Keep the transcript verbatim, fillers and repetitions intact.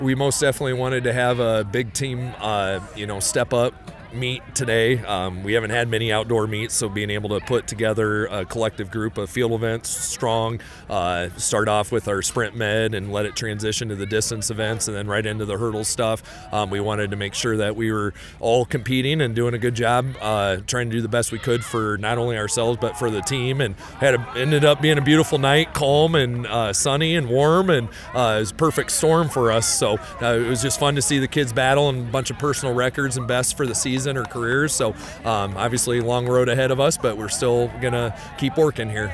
We most definitely wanted to have a big team, uh, you know, step up meet today. Um, we haven't had many outdoor meets, so being able to put together a collective group of field events strong, uh, start off with our sprint med and let it transition to the distance events and then right into the hurdle stuff. Um, we wanted to make sure that we were all competing and doing a good job, uh, trying to do the best we could for not only ourselves but for the team, and had a, ended up being a beautiful night, calm and uh, sunny and warm, and uh, it was a perfect storm for us. So uh, it was just fun to see the kids battle and a bunch of personal records and bests for the season or careers. So um, obviously long road ahead of us, but we're still gonna keep working here.